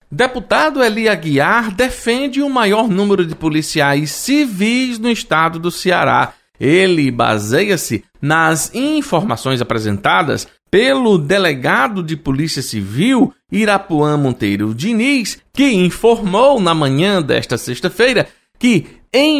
Deputado Eli Aguiar defende o maior número de policiais civis no estado do Ceará. Ele baseia-se nas informações apresentadas pelo delegado de Polícia Civil, Irapuã Monteiro Diniz, que informou na manhã desta sexta-feira que, em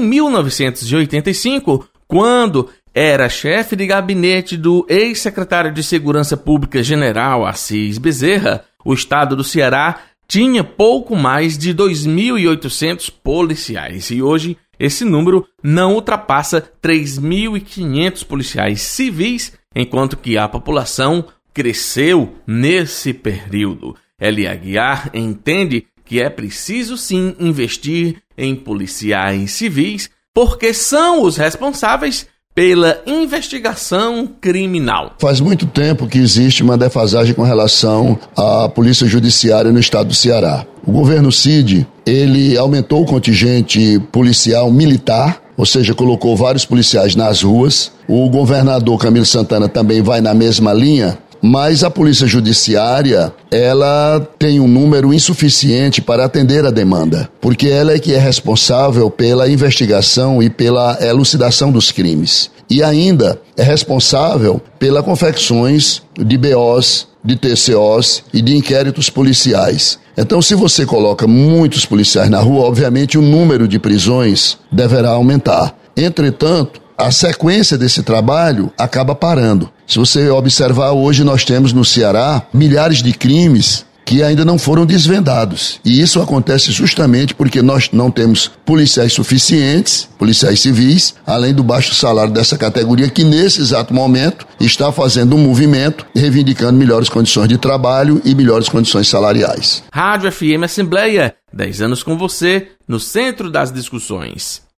1985, quando era chefe de gabinete do ex-secretário de Segurança Pública General Assis Bezerra, o estado do Ceará tinha pouco mais de 2.800 policiais e hoje esse número não ultrapassa 3.500 policiais civis, enquanto que a população cresceu nesse período. Eli Aguiar entende que é preciso sim investir em policiais civis, porque são os responsáveis pela investigação criminal. Faz muito tempo que existe uma defasagem com relação à Polícia Judiciária no estado do Ceará. O governo Cid, ele aumentou o contingente policial militar, ou seja, colocou vários policiais nas ruas. O governador Camilo Santana também vai na mesma linha, mas a Polícia Judiciária, ela tem um número insuficiente para atender a demanda, porque ela é que é responsável pela investigação e pela elucidação dos crimes. E ainda é responsável pelas confecções de BOs, de TCOs e de inquéritos policiais. Então, se você coloca muitos policiais na rua, obviamente o número de prisões deverá aumentar. Entretanto, a sequência desse trabalho acaba parando. Se você observar, hoje nós temos no Ceará milhares de crimes que ainda não foram desvendados. E isso acontece justamente porque nós não temos policiais suficientes, policiais civis, além do baixo salário dessa categoria, que nesse exato momento está fazendo um movimento reivindicando melhores condições de trabalho e melhores condições salariais. Rádio FM Assembleia, 10 anos com você, no centro das discussões.